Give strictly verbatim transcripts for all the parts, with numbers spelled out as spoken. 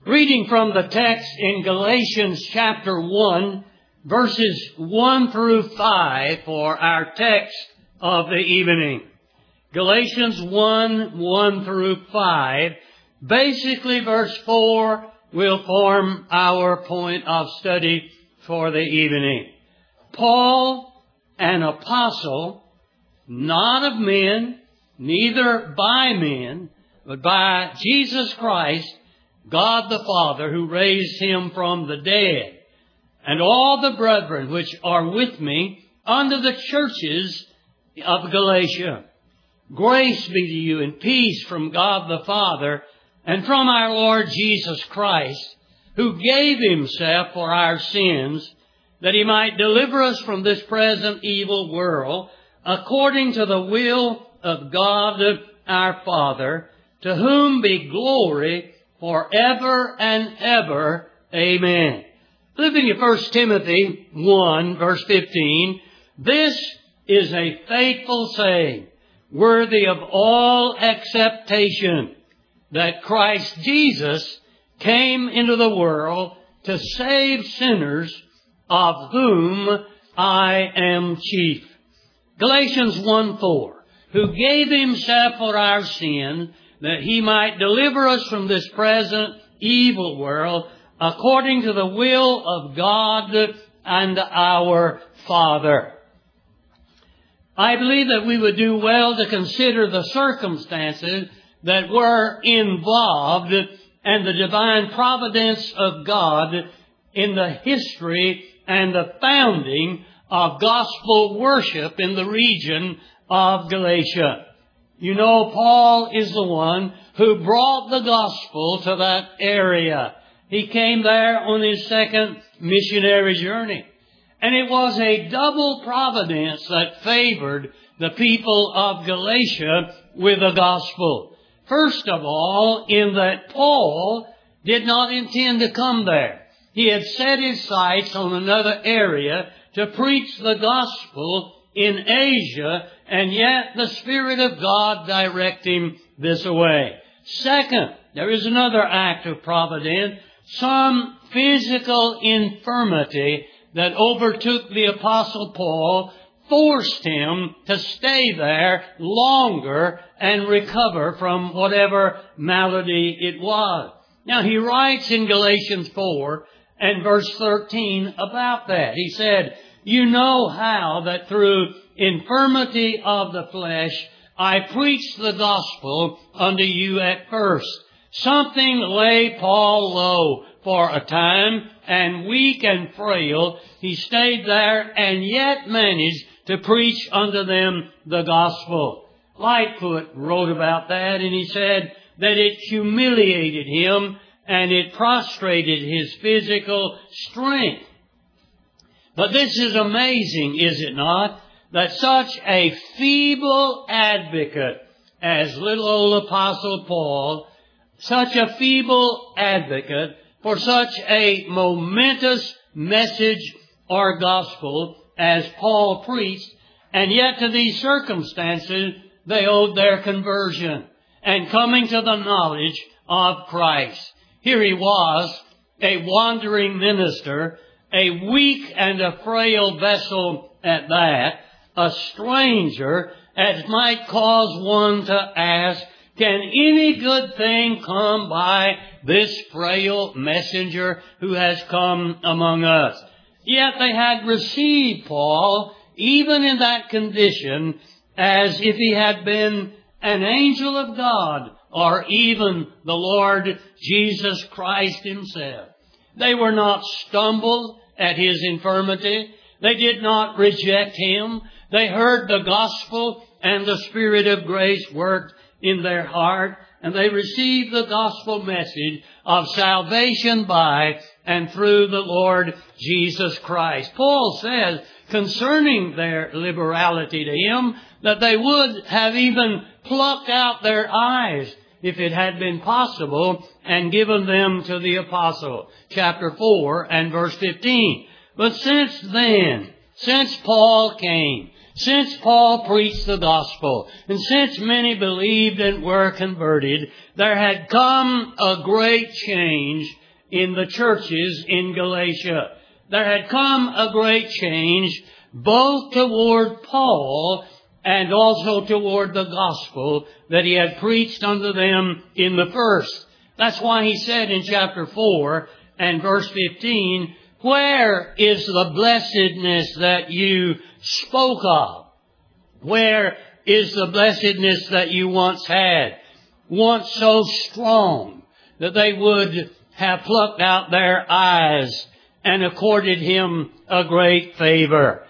Reading from the text in Galatians chapter one, verses one through five for our text of the evening. Galatians one, one through five. Basically, verse four will form our point of study for the evening. Paul, an apostle, not of men, neither by men, but by Jesus Christ, God the Father, who raised him from the dead, and all the brethren which are with me unto the churches of Galatia. Grace be to you and peace from God the Father and from our Lord Jesus Christ, who gave himself for our sins, that he might deliver us from this present evil world, according to the will of God our Father, to whom be glory forever and ever. Amen. Flipping to First Timothy one, verse fifteen, this is a faithful saying, worthy of all acceptation, that Christ Jesus came into the world to save sinners, of whom I am chief. Galatians one, four, who gave himself for our sin, that he might deliver us from this present evil world, according to the will of God and our Father. I believe that we would do well to consider the circumstances that were involved and the divine providence of God in the history and the founding of gospel worship in the region of Galatia. You know, Paul is the one who brought the gospel to that area. He came there on his second missionary journey. And it was a double providence that favored the people of Galatia with the gospel. First of all, in that Paul did not intend to come there. He had set his sights on another area to preach the gospel in Asia, and yet the Spirit of God directed him this way. Second, there is another act of providence. Some physical infirmity that overtook the Apostle Paul forced him to stay there longer and recover from whatever malady it was. Now, he writes in Galatians four and verse thirteen about that. He said, you know how that through infirmity of the flesh I preached the gospel unto you at first. Something lay Paul low for a time, and weak and frail, he stayed there and yet managed to preach unto them the gospel. Lightfoot wrote about that, and he said that it humiliated him and it prostrated his physical strength. But this is amazing, is it not? That such a feeble advocate as little old Apostle Paul, such a feeble advocate for such a momentous message or gospel as Paul preached, and yet to these circumstances they owed their conversion and coming to the knowledge of Christ. Here he was, a wandering minister, a weak and a frail vessel at that, a stranger, as might cause one to ask, can any good thing come by this frail messenger who has come among us? Yet they had received Paul, even in that condition, as if he had been an angel of God, or even the Lord Jesus Christ himself. They were not stumbled at his infirmity. They did not reject him. They heard the gospel, and the Spirit of grace worked in their heart, and they received the gospel message of salvation by and through the Lord Jesus Christ. Paul says concerning their liberality to him that they would have even plucked out their eyes if it had been possible and given them to the apostle. Chapter four and verse fifteen. But since then, since Paul came, Since Paul preached the gospel, and since many believed and were converted, there had come a great change in the churches in Galatia. There had come a great change both toward Paul and also toward the gospel that he had preached unto them in the first. That's why he said in chapter four and verse fifteen, "Where is the blessedness that you spoke of? Where is the blessedness that you once had? Once so strong that they would have plucked out their eyes and accorded him a great favor."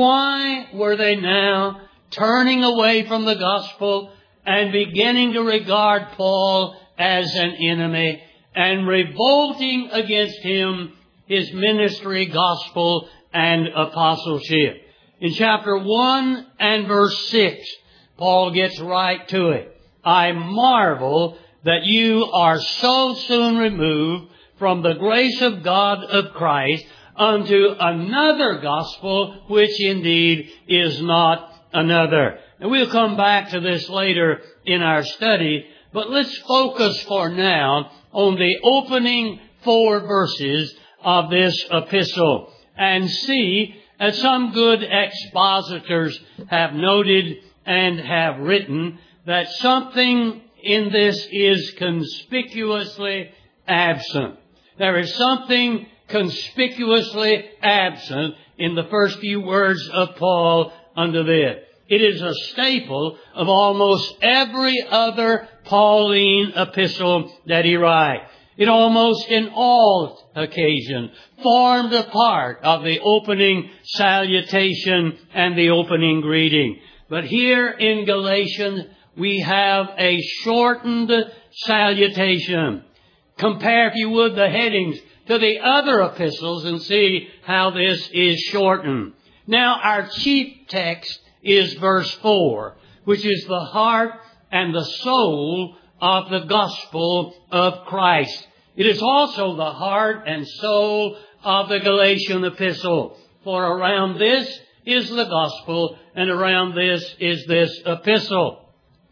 Why were they now turning away from the gospel and beginning to regard Paul as an enemy and revolting against him, his ministry, gospel, and apostleship? In chapter one and verse six, Paul gets right to it. "I marvel that you are so soon removed from the grace of God of Christ unto another gospel, which indeed is not another." And we'll come back to this later in our study, but let's focus for now on the opening four verses of this epistle and see, as some good expositors have noted and have written, that something in this is conspicuously absent. There is something conspicuously absent in the first few words of Paul unto this. It is a staple of almost every other Pauline epistle that he writes. It almost in all occasions formed a part of the opening salutation and the opening greeting. But here in Galatians, we have a shortened salutation. Compare, if you would, the headings to the other epistles and see how this is shortened. Now, our chief text is verse four, which is the heart and the soul of the gospel of Christ. It is also the heart and soul of the Galatian epistle. For around this is the gospel, and around this is this epistle.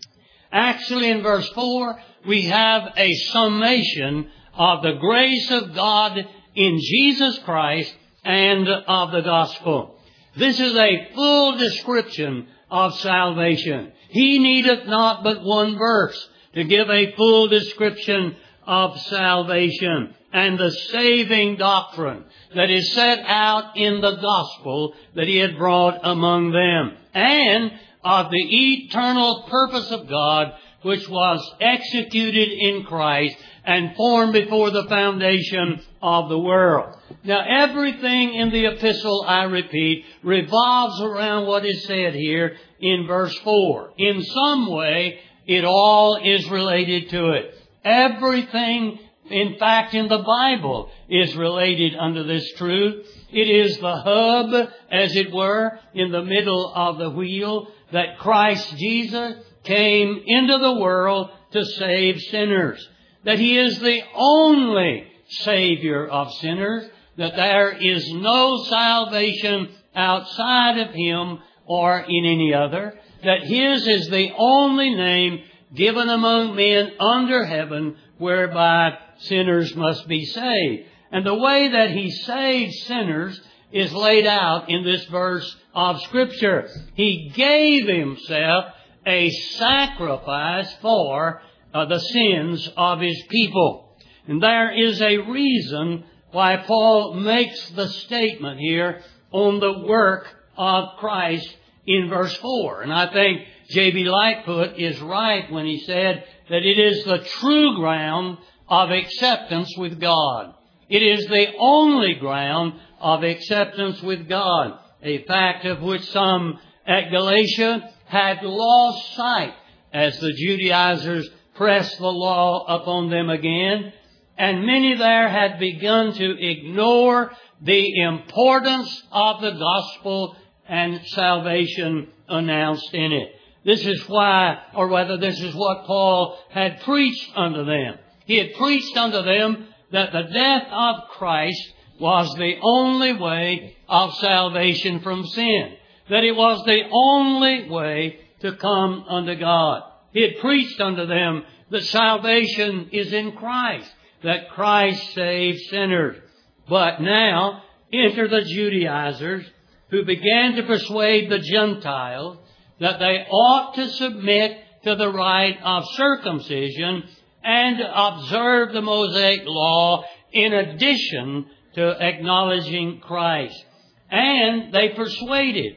Actually, in verse four, we have a summation of the grace of God in Jesus Christ and of the gospel. This is a full description of salvation. He needeth not but one verse to give a full description of salvation and the saving doctrine that is set out in the gospel that he had brought among them, and of the eternal purpose of God which was executed in Christ and formed before the foundation of the world. Now, everything in the epistle, I repeat, revolves around what is said here in verse four. In some way, it all is related to it. Everything, in fact, in the Bible is related unto this truth. It is the hub, as it were, in the middle of the wheel, that Christ Jesus came into the world to save sinners. That He is the only Savior of sinners. That there is no salvation outside of Him or in any other. That His is the only name given among men under heaven whereby sinners must be saved. And the way that He saves sinners is laid out in this verse of Scripture. He gave Himself a sacrifice for uh, the sins of His people. And there is a reason why Paul makes the statement here on the work of Christ in verse four. And I think J B Lightfoot is right when he said that it is the true ground of acceptance with God. It is the only ground of acceptance with God, a fact of which some at Galatia had lost sight as the Judaizers pressed the law upon them again, and many there had begun to ignore the importance of the gospel and salvation announced in it. This is why, or rather this is what Paul had preached unto them. He had preached unto them that the death of Christ was the only way of salvation from sin. that it was the only way to come unto God. He had preached unto them that salvation is in Christ, that Christ saves sinners. But now enter the Judaizers, who began to persuade the Gentiles that they ought to submit to the rite of circumcision and observe the Mosaic law in addition to acknowledging Christ. And they persuaded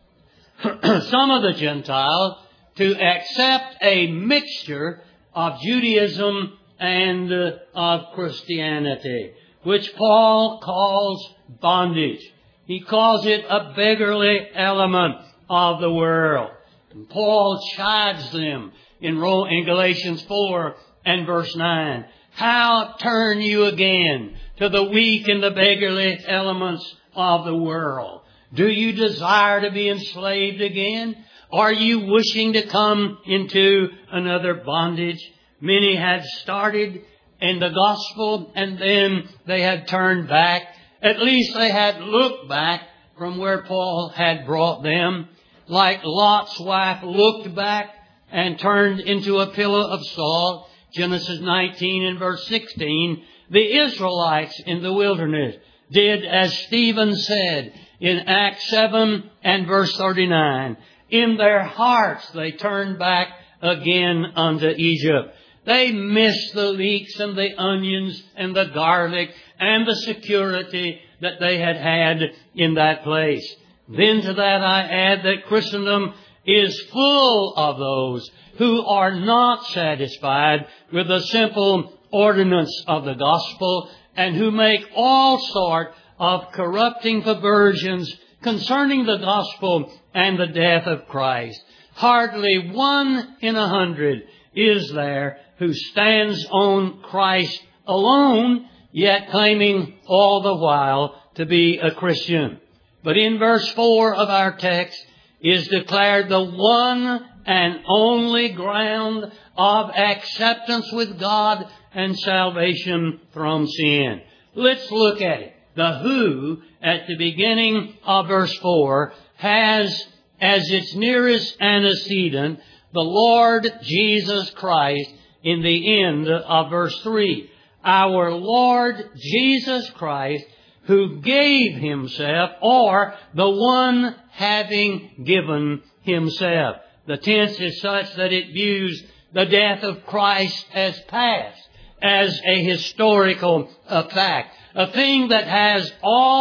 some of the Gentiles to accept a mixture of Judaism and uh, of Christianity, which Paul calls bondage. He calls it a beggarly element of the world. And Paul chides them in, in Galatians four and verse nine. How turn you again to the weak and the beggarly elements of the world? Do you desire to be enslaved again? Are you wishing to come into another bondage? Many had started in the gospel and then they had turned back. At least they had looked back from where Paul had brought them. Like Lot's wife looked back and turned into a pillar of salt. Genesis nineteen and verse sixteen. The Israelites in the wilderness did as Stephen said in Acts seven and verse thirty-nine. In their hearts they turned back again unto Egypt. They missed the leeks and the onions and the garlic and the security that they had had in that place. Then to that I add that Christendom is full of those who are not satisfied with the simple ordinance of the gospel and who make all sort of corrupting perversions concerning the gospel and the death of Christ. Hardly one in a hundred is there who stands on Christ alone, yet claiming all the while to be a Christian. But in verse four of our text is declared the one and only ground of acceptance with God and salvation from sin. Let's look at it. The who at the beginning of verse four has as its nearest antecedent the Lord Jesus Christ in the end of verse three. Our Lord Jesus Christ, who gave himself, or the one having given himself. The tense is such that it views the death of Christ as past, as a historical uh, fact, a thing that has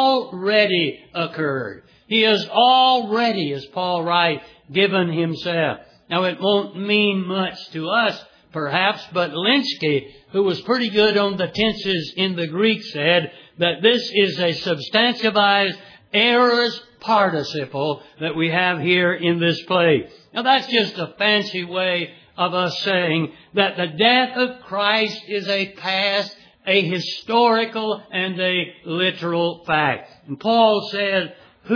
already occurred. He has already, as Paul writes, given himself. Now, it won't mean much to us, perhaps, but Linsky, who was pretty good on the tenses in the Greek, said that this is a substantivized aorist participle that we have here in this place. Now, that's just a fancy way of us saying that the death of Christ is a past, a historical, and a literal fact. And Paul says,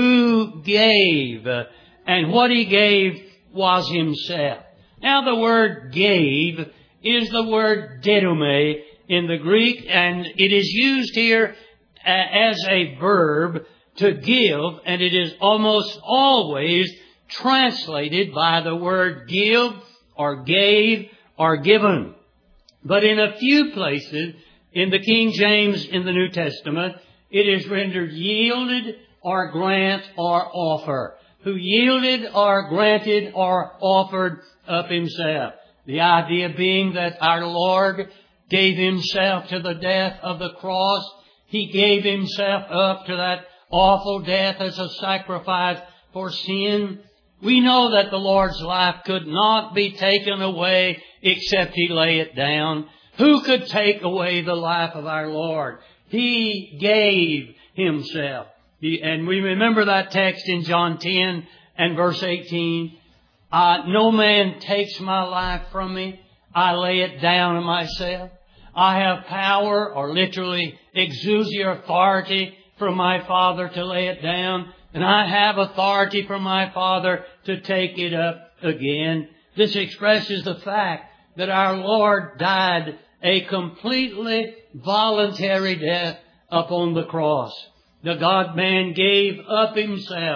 who gave, and what he gave was himself. Now, the word gave is the word didome in the Greek, and it is used here as a verb to give, and it is almost always translated by the word give or gave or given. But in a few places in the King James in the New Testament, it is rendered yielded or grant or offer. Who yielded or granted or offered up himself. The idea being that our Lord gave himself to the death of the cross. He gave himself up to that awful death as a sacrifice for sin. We know that the Lord's life could not be taken away except He lay it down. Who could take away the life of our Lord? He gave Himself. He, and we remember that text in John ten and verse eighteen. Uh, no man takes my life from me. I lay it down of myself. I have power, or literally exousia authority from my Father to lay it down. And I have authority from my Father to take it up again. This expresses the fact that our Lord died a completely voluntary death upon the cross. The God-man gave up Himself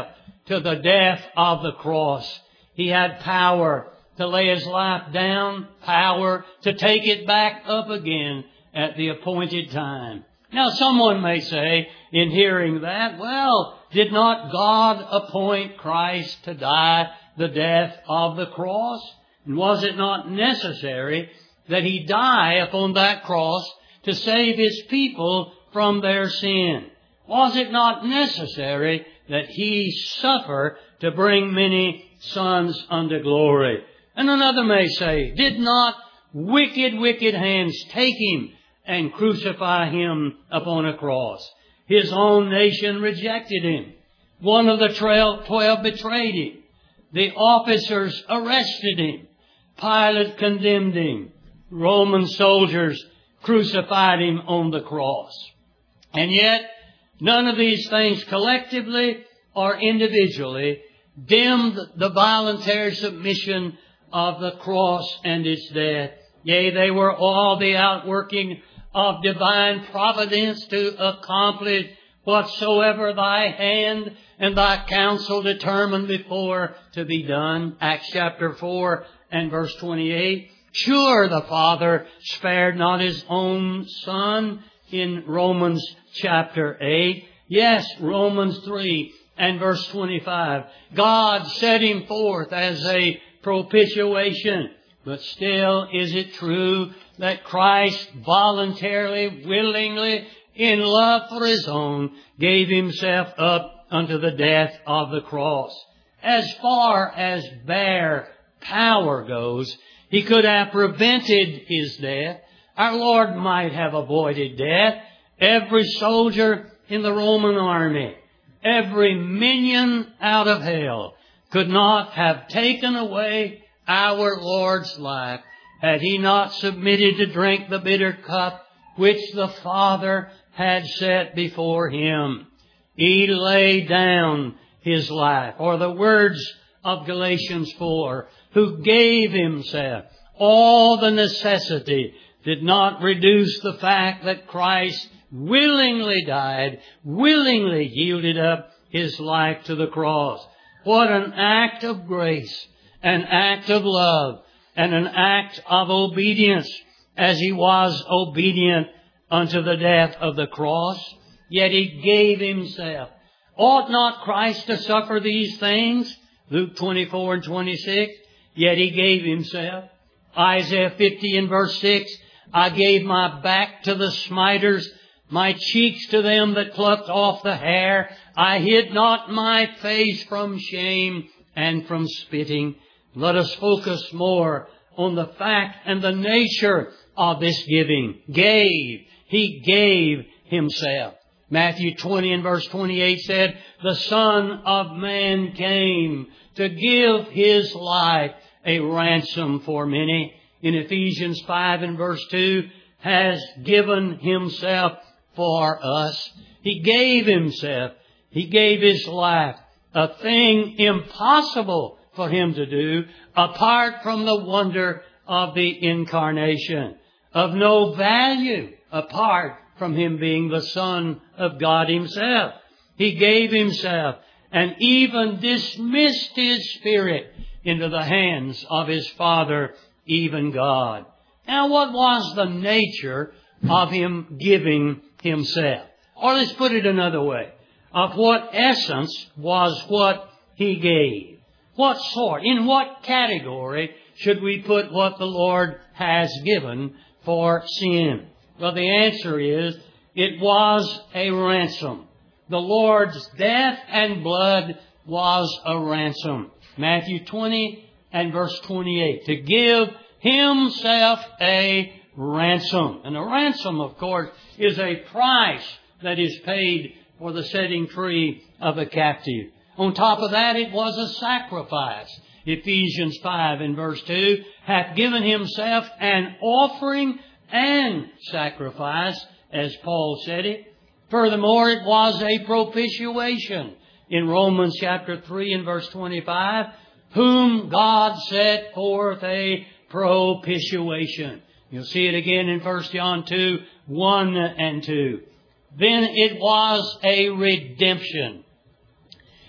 to the death of the cross. He had power to lay His life down, power to take it back up again at the appointed time. Now someone may say, in hearing that, well, did not God appoint Christ to die the death of the cross? And was it not necessary that He die upon that cross to save His people from their sin? Was it not necessary that He suffer to bring many sons unto glory? And another may say, did not wicked, wicked hands take Him and crucify Him upon a cross? His own nation rejected Him. One of the twelve betrayed Him. The officers arrested Him. Pilate condemned Him. Roman soldiers crucified Him on the cross. And yet, none of these things collectively or individually dimmed the voluntary submission of the cross and its death. Yea, they were all the outworking of divine providence to accomplish whatsoever Thy hand and Thy counsel determined before to be done. Acts chapter four and verse twenty-eight. Sure, the Father spared not His own Son in Romans chapter eight. Yes, Romans three and verse twenty-five. God set Him forth as a propitiation. But still, is it true that Christ voluntarily, willingly, in love for His own, gave Himself up unto the death of the cross? As far as bare power goes, He could have prevented His death. Our Lord might have avoided death. Every soldier in the Roman army, every minion out of hell, could not have taken away our Lord's life had He not submitted to drink the bitter cup which the Father had set before Him. He laid down His life, or the words of Galatians four, who gave Himself. All the necessity did not reduce the fact that Christ willingly died, willingly yielded up His life to the cross. What an act of grace, an act of love, and an act of obedience, as He was obedient unto the death of the cross. Yet He gave Himself. Ought not Christ to suffer these things? Luke twenty-four and twenty-six. Yet He gave Himself. Isaiah fifty and verse six. I gave my back to the smiters, my cheeks to them that plucked off the hair. I hid not my face from shame and from spitting. Let us focus more on the fact and the nature of this giving. Gave. He gave Himself. Matthew twenty and verse twenty-eight said, the Son of Man came to give His life a ransom for many. In Ephesians five and verse two, has given Himself for us. He gave Himself. He gave His life. A thing impossible for Him to do apart from the wonder of the incarnation. Of no value apart from Him being the Son of God Himself. He gave Himself and even dismissed His Spirit into the hands of His Father, even God. Now, what was the nature of Him giving Himself? Or let's put it another way. Of what essence was what He gave? What sort, in what category should we put what the Lord has given for sin? Well, the answer is, it was a ransom. The Lord's death and blood was a ransom. Matthew twenty and verse twenty-eight. To give Himself a ransom. And a ransom, of course, is a price that is paid for the setting free of a captive. On top of that, it was a sacrifice. Ephesians five and verse two, hath given Himself an offering and sacrifice, as Paul said it. Furthermore, it was a propitiation. In Romans chapter three and verse twenty-five, whom God set forth a propitiation. You'll see it again in First John two, one and two. Then it was a redemption.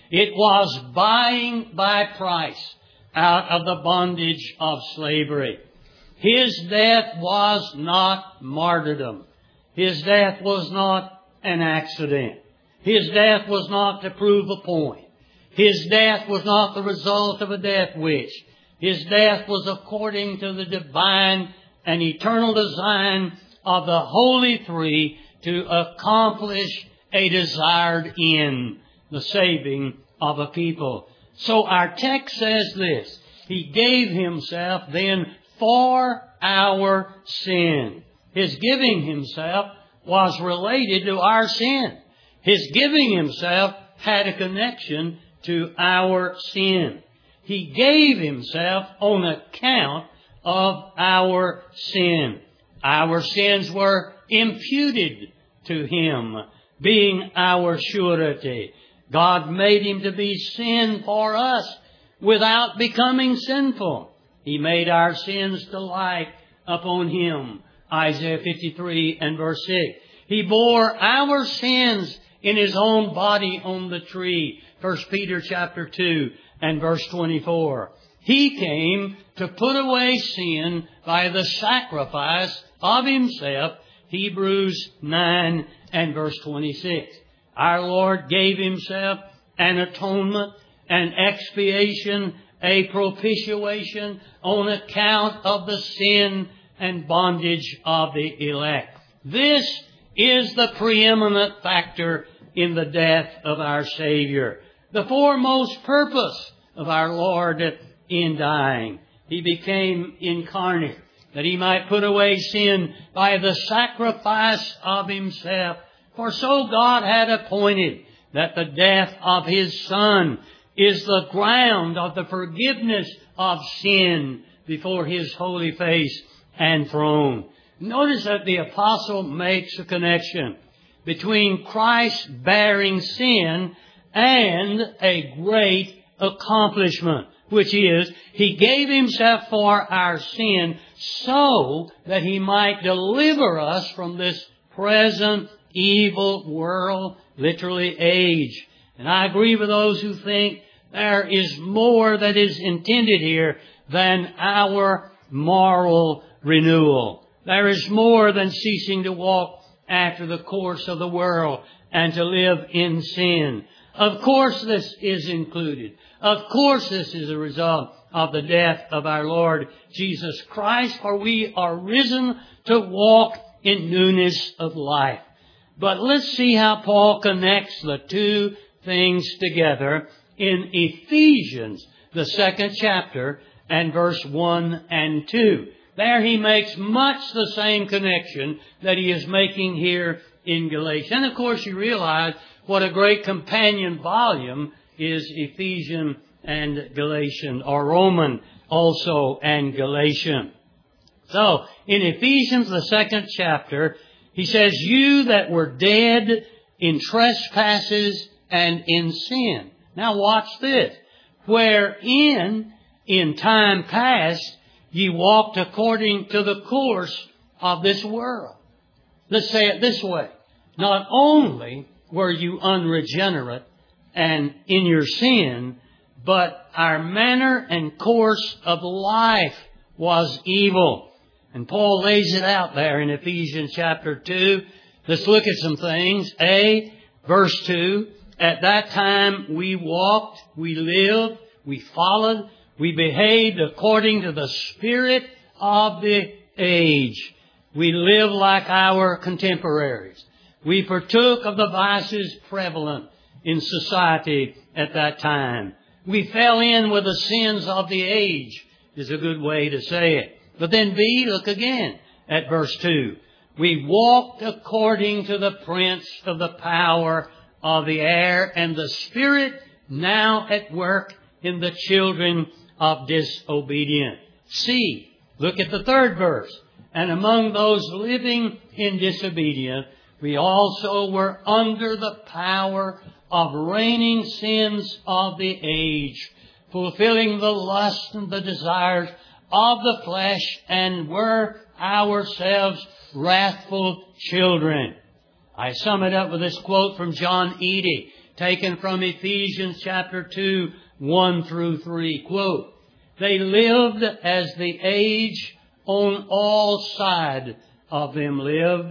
It was buying by price out of the bondage of slavery. His death was not martyrdom. His death was not an accident. His death was not to prove a point. His death was not the result of a death wish. His death was according to the divine and eternal design of the Holy Three to accomplish a desired end, the saving of a people. So our text says this: He gave Himself then for our sin. His giving Himself was related to our sin. His giving Himself had a connection to our sin. He gave Himself on account of our sin. Our sins were imputed to Him, being our surety. God made Him to be sin for us without becoming sinful. He made our sins to lie upon Him. Isaiah fifty-three and verse six. He bore our sins in His own body on the tree. First Peter chapter two and verse twenty-four. He came to put away sin by the sacrifice of Himself. Hebrews nine and verse twenty-six. Our Lord gave Himself an atonement, an expiation, a propitiation on account of the sin and bondage of the elect. This is the preeminent factor in the death of our Savior. The foremost purpose of our Lord in dying. He became incarnate, that He might put away sin by the sacrifice of Himself. For so God had appointed that the death of His Son is the ground of the forgiveness of sin before His holy face and throne. Notice that the apostle makes a connection between Christ bearing sin and a great accomplishment, which is He gave Himself for our sin so that He might deliver us from this present evil world, literally age. And I agree with those who think there is more that is intended here than our moral renewal. There is more than ceasing to walk after the course of the world and to live in sin. Of course this is included. Of course this is a result of the death of our Lord Jesus Christ, for we are risen to walk in newness of life. But let's see how Paul connects the two things together in Ephesians, the second chapter, and verse one and two. There he makes much the same connection that he is making here in Galatians. And of course you realize what a great companion volume is Ephesians and Galatians, or Roman also and Galatians. So, in Ephesians, the second chapter, he says, "You that were dead in trespasses and in sin." Now watch this. "Wherein, in time past, ye walked according to the course of this world." Let's say it this way. Not only were you unregenerate and in your sin, but our manner and course of life was evil. And Paul lays it out there in Ephesians chapter two. Let's look at some things. A, verse two, "At that time we walked, we lived, we followed, we behaved according to the spirit of the age." We lived like our contemporaries. We partook of the vices prevalent in society at that time. We fell in with the sins of the age, is a good way to say it. But then B, look again at verse two. "We walked according to the prince of the power of the air and the spirit now at work in the children of disobedience." C, look at the third verse. "And among those living in disobedience, we also were under the power of reigning sins of the age, fulfilling the lust and the desires of the flesh, and were ourselves wrathful children." I sum it up with this quote from John Eadie. taken from Ephesians chapter two, one through three. Quote, "They lived as the age on all sides of them lived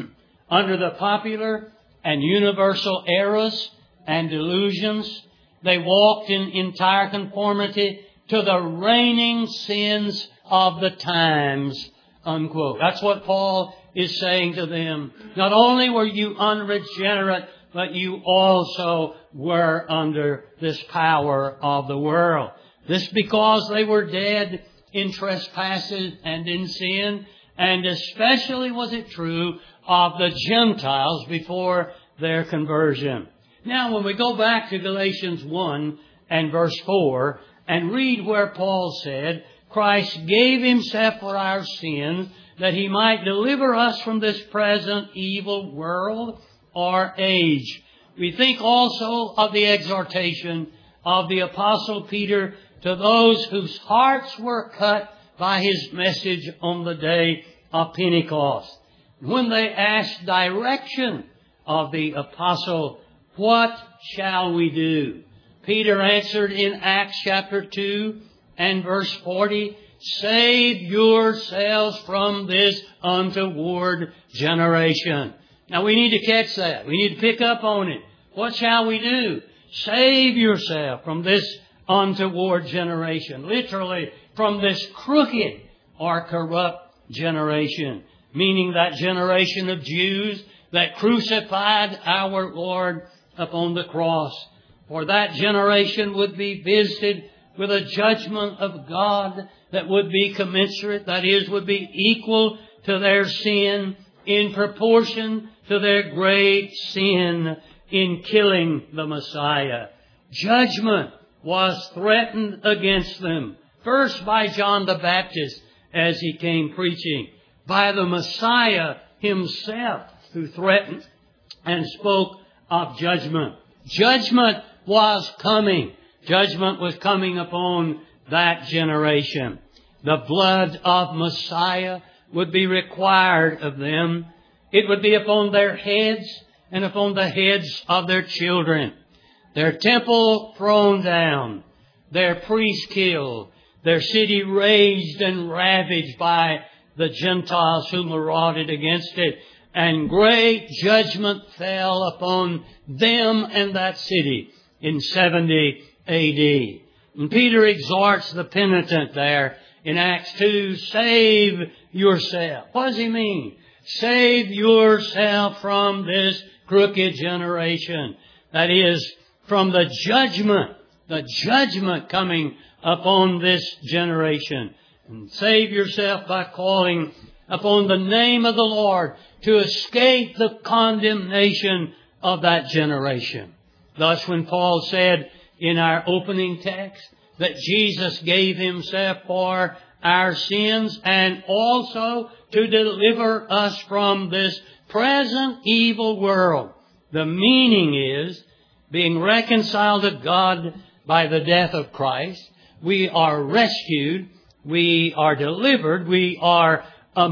under the popular and universal errors and delusions. They walked in entire conformity to the reigning sins of the times," unquote. That's what Paul is saying to them. Not only were you unregenerate, but you also were under this power of the world. This because they were dead in trespasses and in sin, and especially was it true of the Gentiles before their conversion. Now, when we go back to Galatians one and verse four and read where Paul said, "Christ gave Himself for our sins, that He might deliver us from this present evil world or age," we think also of the exhortation of the Apostle Peter to those whose hearts were cut by his message on the day of Pentecost. When they asked direction of the Apostle, "What shall we do?" Peter answered in Acts chapter two and verse forty, "Save yourselves from this untoward generation." Now we need to catch that. We need to pick up on it. What shall we do? Save yourself from this untoward generation. Literally, from this crooked or corrupt generation. Meaning that generation of Jews that crucified our Lord upon the cross. For that generation would be visited with a judgment of God that would be commensurate, that is, would be equal to their sin in proportion to their great sin in killing the Messiah. Judgment was threatened against them, first by John the Baptist as he came preaching, by the Messiah Himself who threatened and spoke of judgment. Judgment was coming. Judgment was coming upon that generation. The blood of Messiah would be required of them. It would be upon their heads and upon the heads of their children. Their temple thrown down, their priests killed, their city razed and ravaged by the Gentiles who marauded against it, and great judgment fell upon them and that city in seventy A D. And Peter exhorts the penitent there in Acts two, "Save yourself." What does he mean? Save yourself from this crooked generation. That is, from the judgment, the judgment coming upon this generation. And save yourself by calling upon the name of the Lord to escape the condemnation of that generation. Thus, when Paul said in our opening text that Jesus gave Himself for our sins and also to deliver us from this present evil world, the meaning is, being reconciled to God by the death of Christ, we are rescued, we are delivered, we are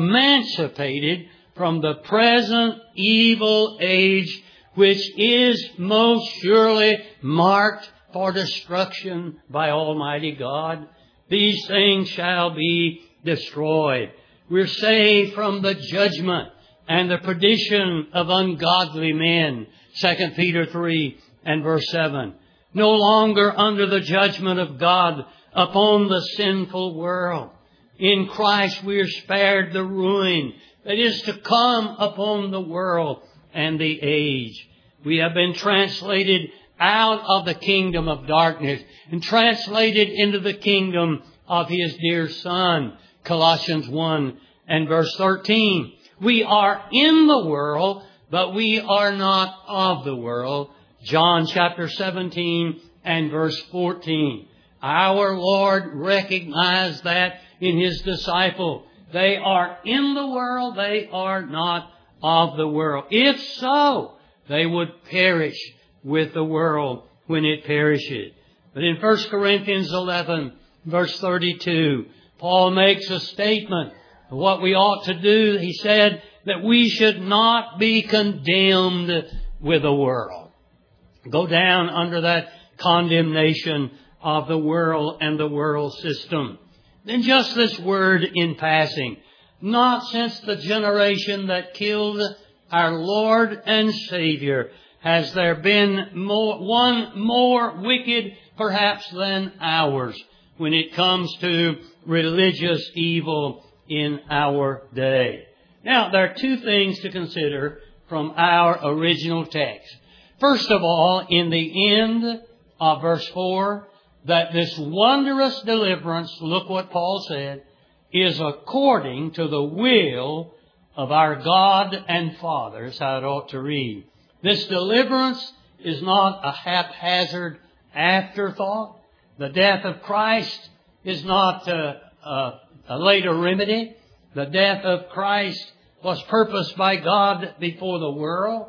emancipated from the present evil age, which is most surely marked for destruction by Almighty God. These things shall be destroyed. We're saved from the judgment and the perdition of ungodly men. Second Peter three and verse seven. No longer under the judgment of God upon the sinful world. In Christ we are spared the ruin that is to come upon the world and the age. We have been translated out of the kingdom of darkness and translated into the kingdom of His dear Son. Colossians one and verse thirteen. We are in the world, but we are not of the world. John chapter seventeen and verse fourteen. Our Lord recognized that in His disciple. They are in the world, they are not of the world. If so, they would perish with the world when it perishes. But in First Corinthians eleven, verse thirty-two, Paul makes a statement of what we ought to do. He said that we should not be condemned with the world. go down under that condemnation of the world and the world system. Then just this word in passing. Not since the generation that killed our Lord and Savior has there been more, one more wicked perhaps than ours when it comes to religious evil in our day. Now, there are two things to consider from our original text. First of all, in the end of verse four, that this wondrous deliverance, look what Paul said, is according to the will of our God and Father, is how it ought to read. This deliverance is not a haphazard afterthought. The death of Christ is not a, a, a later remedy. The death of Christ was purposed by God before the world.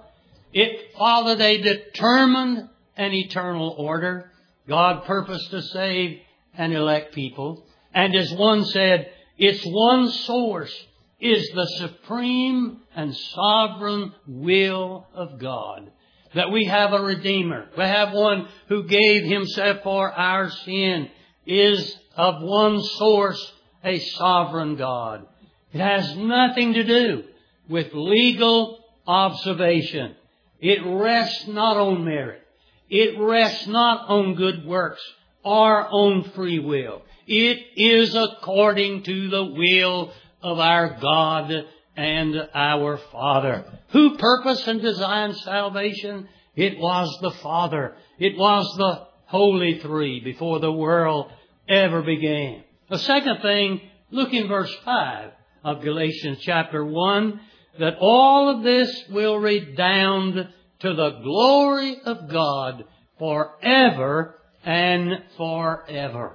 It followed a determined and eternal order. God purposed to save and elect people. And as one said, its one source is the supreme and sovereign will of God. That we have a Redeemer. We have one who gave Himself for our sin, is of one source a sovereign God. It has nothing to do with legal observation. It rests not on merit. It rests not on good works or on free will. It is according to the will of our God and our Father. Who purposed and designed salvation? It was the Father. It was the Holy Three before the world ever began. The second thing, look in verse five of Galatians chapter one, that all of this will redound to the glory of God forever and forever.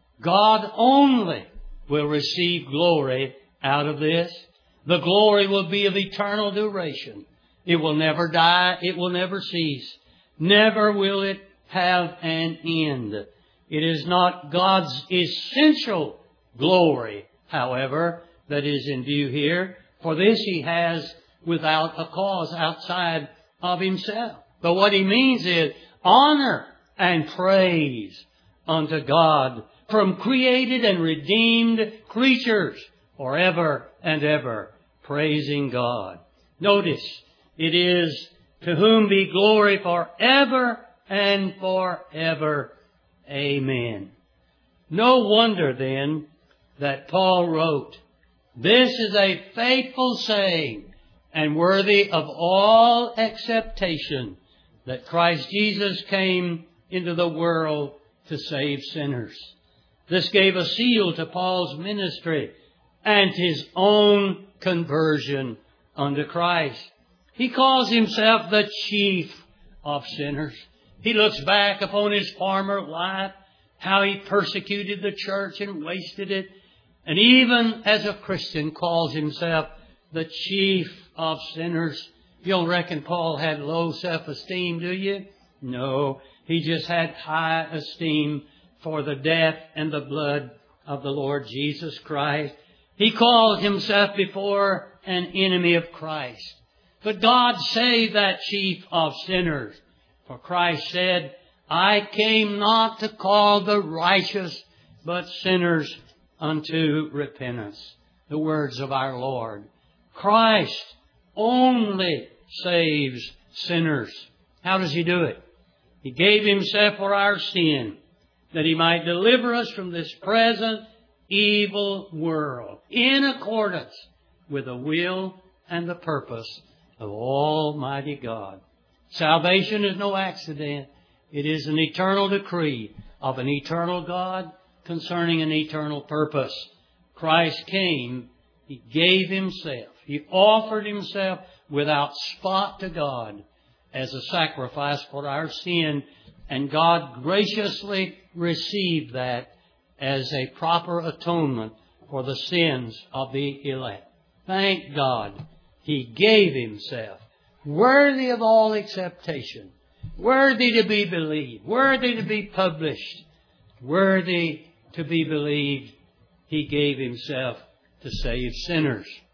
God only will receive glory out of this. The glory will be of eternal duration. It will never die. It will never cease. Never will it have an end. It is not God's essential glory, however, that is in view here. For this He has without a cause outside of Himself. But what He means is honor and praise unto God from created and redeemed creatures forever and ever, praising God. Notice, it is to whom be glory forever and forever. Amen. No wonder then that Paul wrote, this is a faithful saying and worthy of all acceptation, that Christ Jesus came into the world to save sinners. This gave a seal to Paul's ministry and his own conversion unto Christ. He calls himself the chief of sinners. He looks back upon his former life, how he persecuted the church and wasted it, and even as a Christian calls himself the chief of sinners. You don't reckon Paul had low self-esteem, do you? No, he just had high esteem for the death and the blood of the Lord Jesus Christ. He called himself before an enemy of Christ. But God saved that chief of sinners. For Christ said, I came not to call the righteous, but sinners unto repentance. The words of our Lord. Christ only saves sinners. How does He do it? He gave Himself for our sin, that He might deliver us from this present evil world, in accordance with the will and the purpose of Almighty God. Salvation is no accident. It is an eternal decree of an eternal God concerning an eternal purpose. Christ came. He gave Himself. He offered Himself without spot to God as a sacrifice for our sin. And God graciously received that as a proper atonement for the sins of the elect. Thank God He gave Himself, worthy of all acceptation, worthy to be believed, worthy to be published, worthy to be believed. He gave Himself to save sinners.